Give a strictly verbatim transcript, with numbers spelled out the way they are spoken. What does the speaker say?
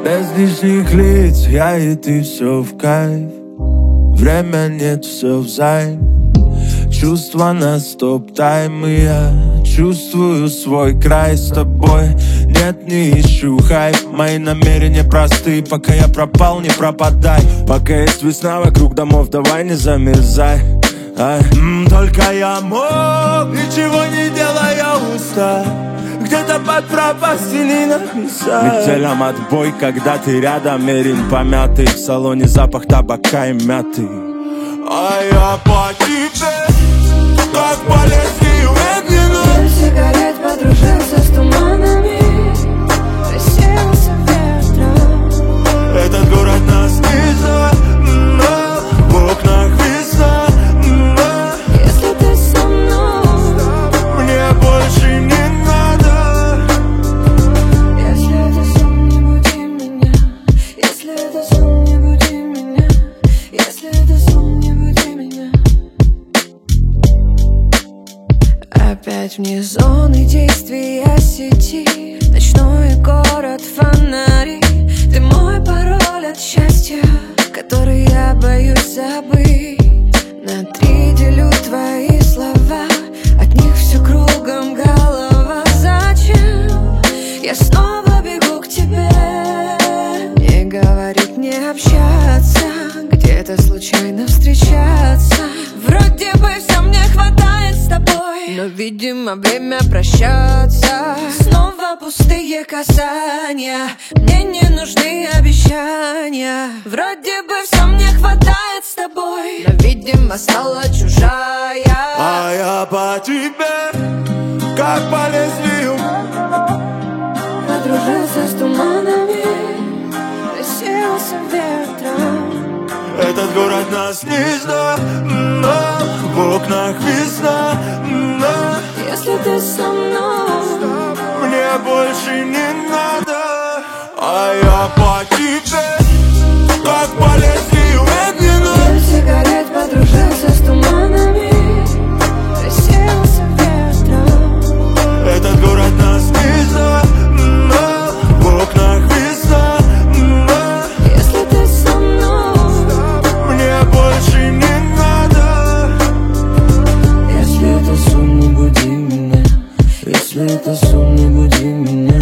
Без лишних лиц, я и ты, все в кайф. Время нет, все взаим. Чувства на стоп-тайм, и я чувствую свой край с тобой. Нет, не ищу хайп, мои намерения просты. Пока я пропал, не пропадай. Пока есть весна вокруг домов, давай не замерзай. Ай. М, только я мог, ничего не делая, устал. Где-то под пропастями написать. Метелям отбой, когда ты рядом, мерин помятый. В салоне запах табака и мяты. А я по тебе, как по лезвию медленно. Дым сигарет подружился с туманами, рассеялся ветром. Этот город нас не знает, в окнах весна. Если ты со мной, мне больше не надо. если это сон, не буди меня. Если это сон, не буди меня. Если это сон, не буди меня. Опять вне зоны действия сети, ночной город, фонари. Ты мой пароль от счастья, который я боюсь забыть. На три делю твои слова, от них все кругом голова. Зачем я снова бегу к тебе? Не говорить, не общаться, где-то случайно встречаться. Вроде бы все мне хватает с тобой, но, видимо, время прощаться. Снова пустые касания, мне не нужны обещания. Вроде бы все мне хватает с тобой, но, видимо, стала чужая. А я по тебе, как по лезвию. Подружился с туманами, рассеялся ветром. Этот город нас не знает, в окнах весна. Если ты со мной, мне больше не надо. А я по тебе, как по лезвию медленно. дым сигарет подружился с туманами, рассеялся ветром. Этот город нас не знает, в окнах весна. Если ты со мной, мне больше не надо. если это сон, не буди меня. Если это сон, не буди меня.